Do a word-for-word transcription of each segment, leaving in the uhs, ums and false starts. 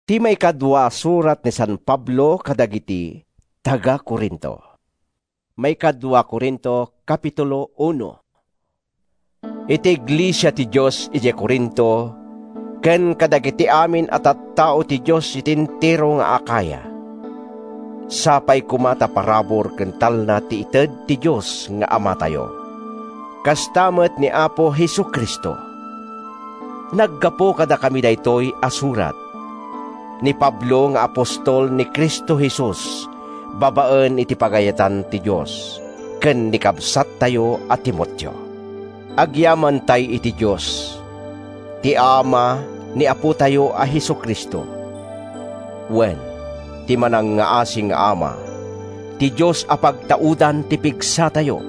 Ti may kadwa surat ni San Pablo kadagiti taga Corinto. May kadwa Corinto kapitulo uno. Iti iglesia ti Dios iti Corinto, ken kadagiti amin at at tao ti Dios itintiro nga Akaya. Sapay kumata parabor ken talna ti ited ti Dios nga Ama tayo. Kastamet ni Apo Hesukristo. Naggapo kada kami daytoy asurat ni Pablo nga apostol ni Kristo Jesus, babaen iti pagayatan ti Dios, ken ni kabsat tayo a Timoteo. Agyaman tay iti Dios, ti Ama ni Apo tayo a Hesukristo. Wen, ti manang nga asing nga Ama, ti Dios a pagtaudan ti pigsa tayo.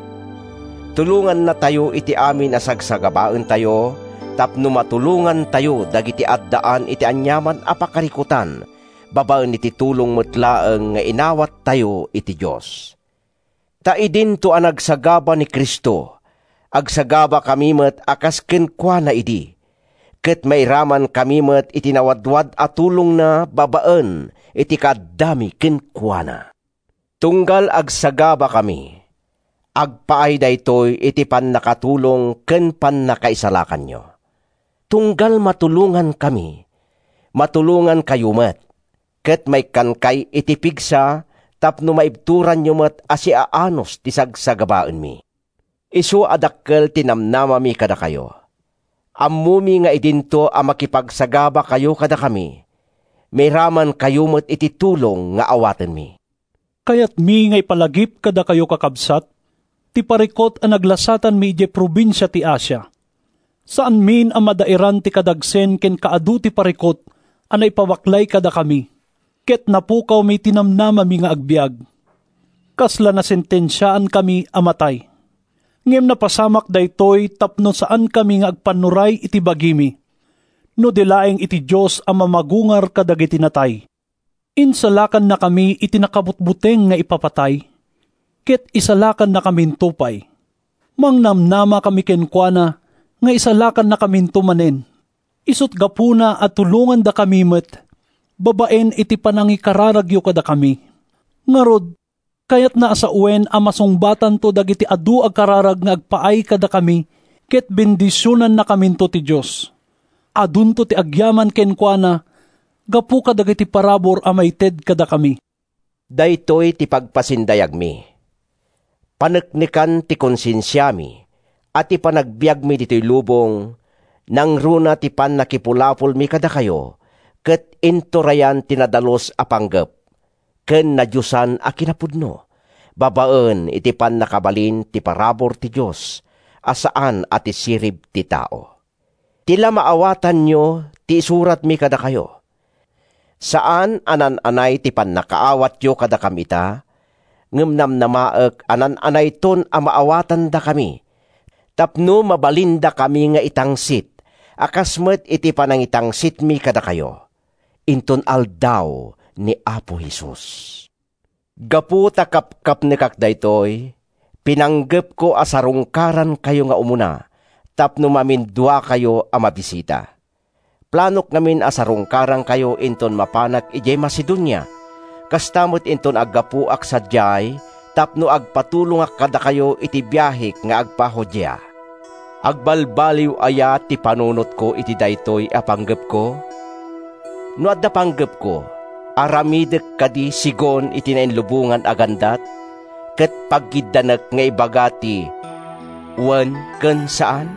Tulungan na tayo iti amin a sagsagabaen tayo, tapno matulungan tayo dagiti addaan iti anyaman a pakarikutan, babaen iti tulong metlaeng nga inawat tayo iti Dios. Ta idin to ang nagsagaba ni Kristo, agsagaba kami met akas kenkwana idi, ket mairaman kami met iti nawadwad a tulong na babaen iti kaddami kenkwana. Tunggal agsagaba kami, agpaay daytoy iti pannakatulong ken pannakaisalakan nyo. Tunggal matulungan kami, matulungan kayo met, ket may kankay iti pigsa, tapno maibturan nyo met asi aanos ti sagsagabaen mi. Isu adakkel tinamnama mi kada kayo. Ammumi nga idinto a makipagsagaba kayo kada kami, may raman kayo met iti tulong nga awaten mi. Kayat mi nga ipalagip kada kayo kakabsat, ti parikot a naglasatan mi iti probinsya ti Asia. Saan min ang madairan ti kadagsen ken kaadu ti parikot anay pawaklay kada kami, ket napukaw may tinamnama mi nga agbiag. Kasla na sentensyaan kami amatay. Ngem napasamak daytoy tapno saan kami nga agpanuray iti bagimi. No dilaeng iti Dios ang mamagungar kadagiti natay. Insalakan na kami iti nakabutbuteng nga ipapatay, ket isalakan na kami tupay. Mangnamnama kami kenkwana, nga isalakan na kami tumanen. Isut gapuna at tulungan da kami met, babaen iti panangikararagyo kada kami. Ngarod, kayat na asa uwen a masungbatan to dagiti adu ag kararag nga agpaay kada kami, ket bendisyonan na kami to ti Diyos. Adun to ti agyaman kenkwana, gapu kadagiti parabor a maited kada kami. Daytoy ti pagpasindayag mi. Paneknikan ti konsensyami, at ipanagbiag mi dito'y lubong, nang runa ti pan nakipulapol mi kada kayo, ket inturayan tinadalos a panggep, ken nadyusan a kinapudno, babaen iti pan nakabalin ti parabor ti Diyos, asaan at isirib ti tao. Tila maawatan nyo, ti isurat mi kada kayo. Saan anan-anay ti pan nakaawat yo kada kamita, ngem namaek anan-anay ton a maawatan da kami, tapno mabalinda kami nga itangsit, akasmet iti panangitangsit mi kada kayo, inton aldaw ni Apo Jesus. Gapu takap-kap ni kakdaytoy, pinanggep ko asarungkaran kayo nga umuna, tapno mamindwa kayo a mabisita. Planok namin asarungkaran kayo inton mapanak ijay Macedonia, kastamot inton aggapu ak sadyay, tapno agpatulong ak kada kayo iti biyahik nga agpahodya. Agbalbaliw aya ti panunot ko iti daytoy a panggep ko. No adda panggep ko, aramidek kadi sigon iti nainlubungan agandat, ket paggidanek nga ibagati, wen ken saan?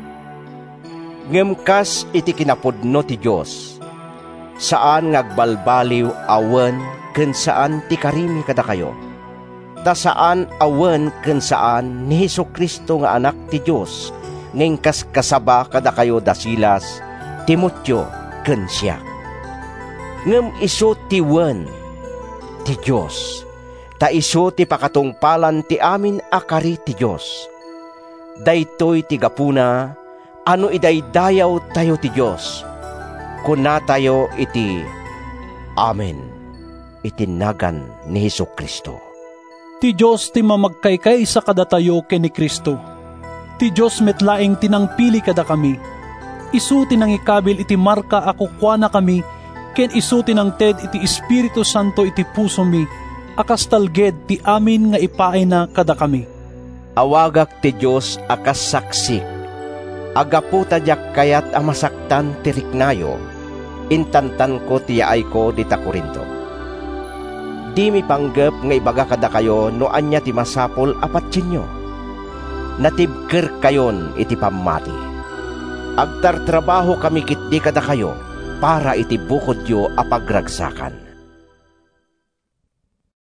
Ngemkas iti kinapudno ti Dios, saan ngagbalbaliw awen ken saan ti karimi kada kayo. Ta saan awen ken saan ni Hesukristo nga anak ti Dios, ngengkas kasaba kada kayo dasilas, Timoteo ken siya. Ngem isu ti wen ti Dios, ta isu ti pakatungpalan ti amin akari ti Dios. Daytoy ti gapuna, ano idaydayaw tayo ti Dios, kuna tayo iti Amen, itinagan ni Hesukristo. Ti Diyos ti mamagkaykay sa kadatayo ken ni Kristo. Ti Diyos metlaeng tinangpili kada kami. Isu tinangikabil iti marka ako kwa na kami, ken isu tinangted iti Espiritu Santo iti puso mi, akas talged ti amin nga ipaay na kada kami. Awagak ti Diyos akas saksik, agaputa diak kayat ang masaktan ti riknayo, intantan ko tiyaay ko di ta Korinto. Di mi panggep nga ibaga kada kayo no anya ti masapol apatsinyo. Natibker kayon iti pamati. Agtartrabaho kami kitdi kada kayo para iti bukod yo apagragsakan.